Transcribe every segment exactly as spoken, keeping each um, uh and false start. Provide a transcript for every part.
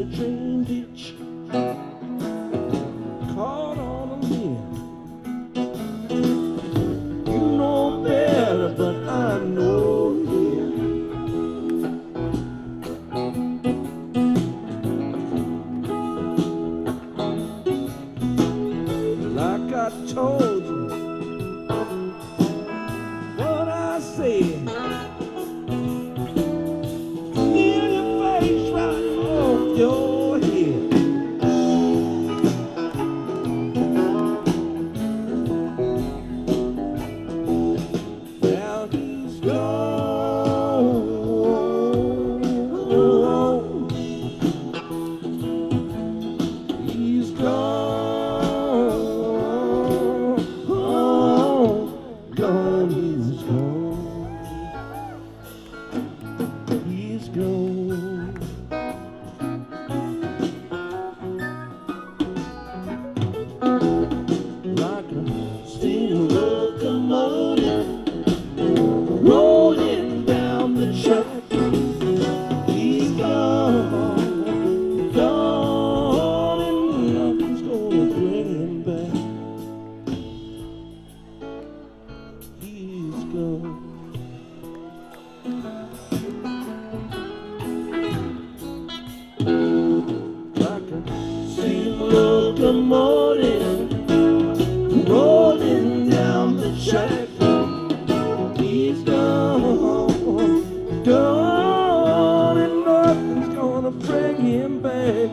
train ditch, caught on a limb. You know better, but I know him. Like I told you what I said. Feel your face right off your head. Now he's gone. He's gone. Gone, he's gone. He's gone. Like a steam locomotive rolling down the track. He's gone, gone, and nothing's gonna bring him back. He's gone. Like a steam locomotive rolling down the track. He's gone, gone, and nothing's gonna bring him back.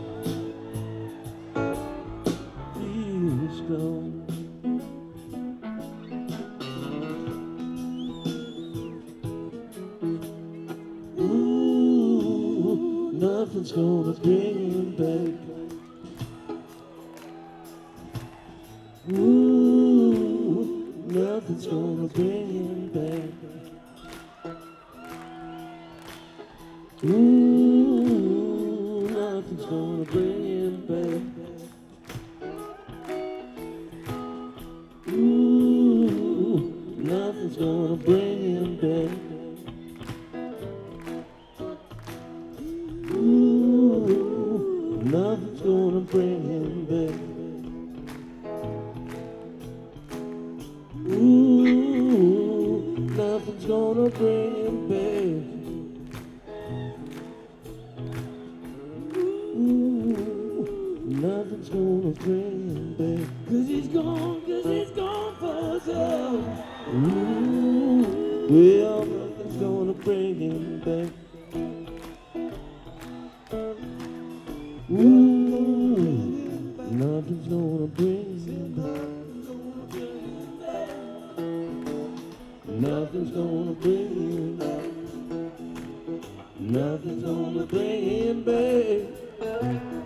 He's gone. Ooh, nothing's gonna bring him back. Ooh, nothing's gonna bring him back. Ooh, nothing's gonna bring him back. Ooh, nothing's gonna bring him back. Ooh, nothing's gonna bring him back. Ooh, nothing's gonna bring him back. Ooh, nothing's gonna bring him back. Cause he's gone, cause he's gone for good. Ooh, well, nothing's gonna bring him back. Ooh, nothing's gonna bring him back. Nothing's gonna bring him back. Nothing's gonna bring him back.